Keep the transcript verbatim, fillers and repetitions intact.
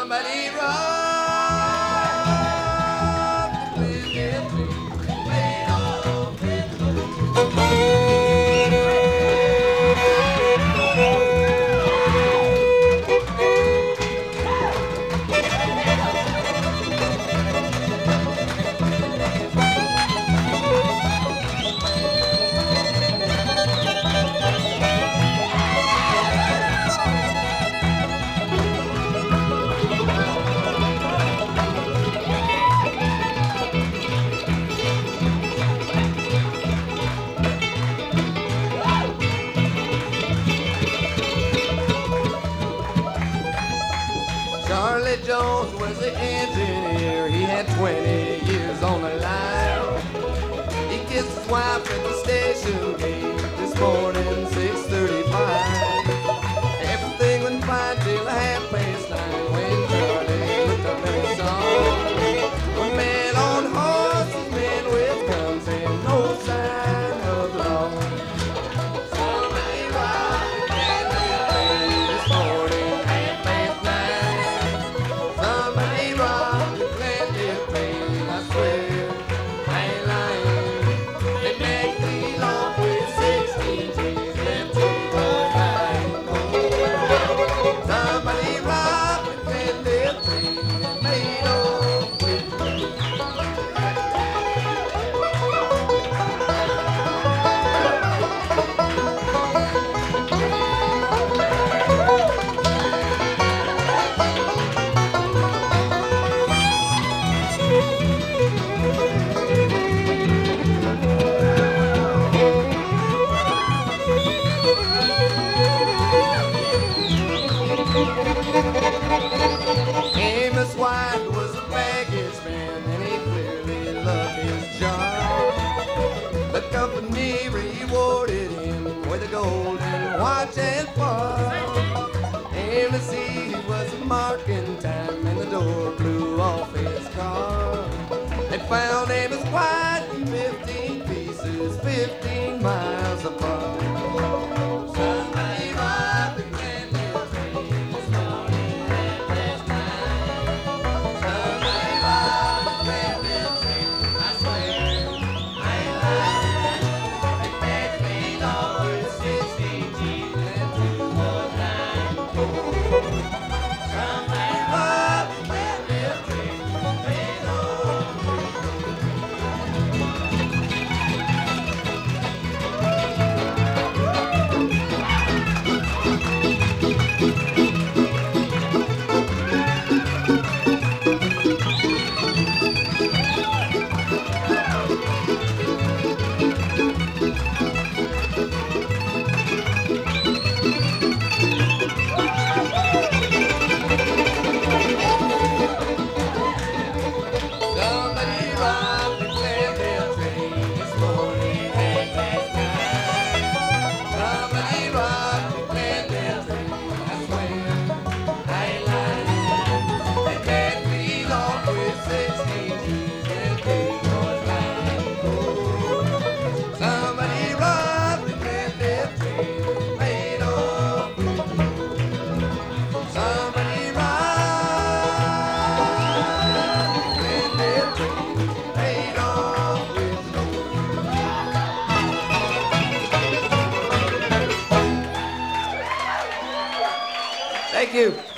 Somebody rock the Glendale train, made of Charlie Jones was the engineer. He had twenty years on the line. He kissed his wife at the station gate this morning, six thirty-five. Everything went fine till half past nine when Charlie looked up and he saw a man on horses, men with guns, and no sign of the law. Somebody robbed the Glendale train this morning, half past nine. Somebody robbed the Glendale train, I swear, I ain't lying. They make me off with sixteen G's, them two boys lying cold. Somebody robbed the Glendale train and made off with me. Amos White was a baggage man, and he clearly loved his job. The company rewarded him with a golden watch and fob. Amos, he was marking time, and the door blew off his car. They found Amos White in fifteen pieces, fifteen miles apart. Somebody robbed the Glendale train this morning, half past nine. Somebody robbed the Glendale train, I swear, I ain't lying. They packed me off with sixteen G's and two was nine gold. Somebody robbed the Glendale train, made off with me. Somebody robbed the Glendale train this morning, half past nine. Somebody robbed the Glendale train, I swear, I ain't lying. They packed me off with sixteen G's and two boys lying cold. Somebody robbed the Glendale train, made off with gold. Somebody robbed Glendale train, made off with gold. Thank you.